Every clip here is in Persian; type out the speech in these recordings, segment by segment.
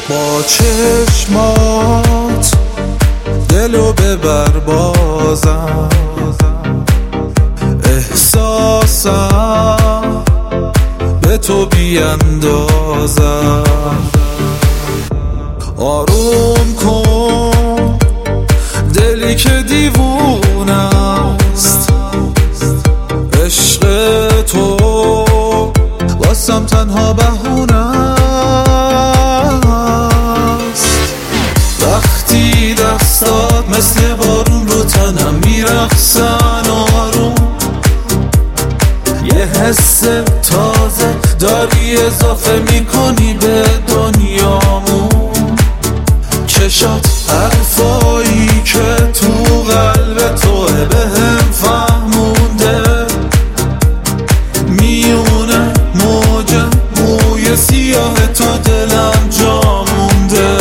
با چشمات دلو ببر بازم، احساسم به تو بیندازم. آروم کن دلی که دیوونه است، عشق تو واسم تنها بهونه است. وقتی دستات مثل بارون رو تنم میرقصن آروم، یه حس تازه داری اضافه میکنی به دنیامون. چشات حرفایی که تو قلب توه بهم فهمونده، میونه موج موی سیاه تو دلم جا مونده.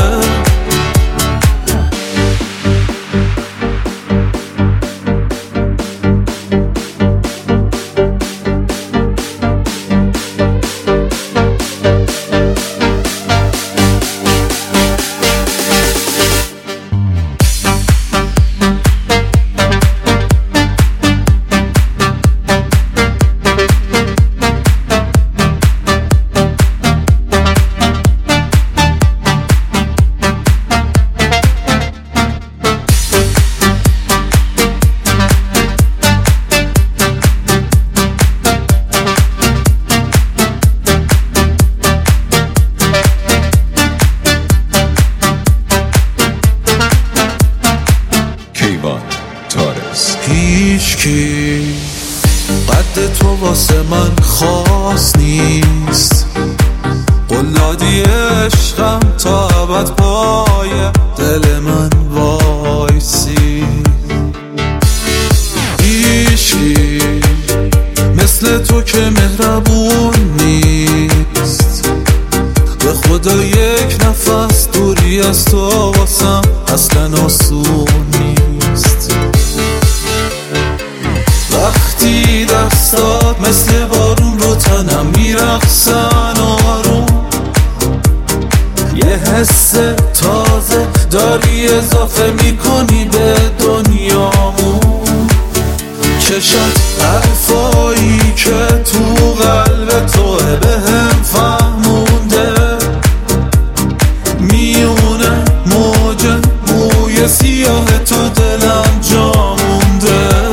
هیچکی قد تو واسه من خاص نیست، قلادی عشقم تا ابد پای دل من وایسی. هیچکی مثل تو که مهربون نیست، به خدا یک نفس دوری از تو واسم اصلا آسون نیست. وقتی دستات مثل بارون رو تنم میرقصن آروم، یه حس تازه داری اضافه میکنی به دنیامون. چشات حرفایی که تو قلب توه بهم فهمونده، میونه موج موی سیاه تو دلم جا مونده.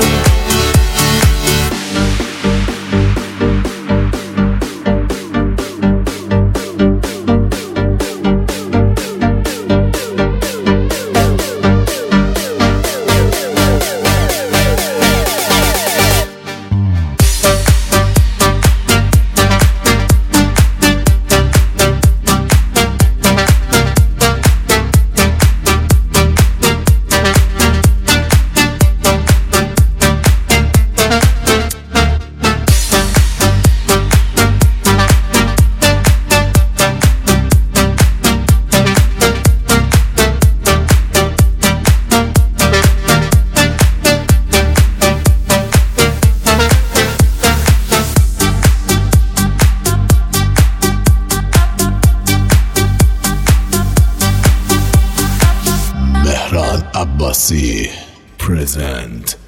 Mehran Abbasi present.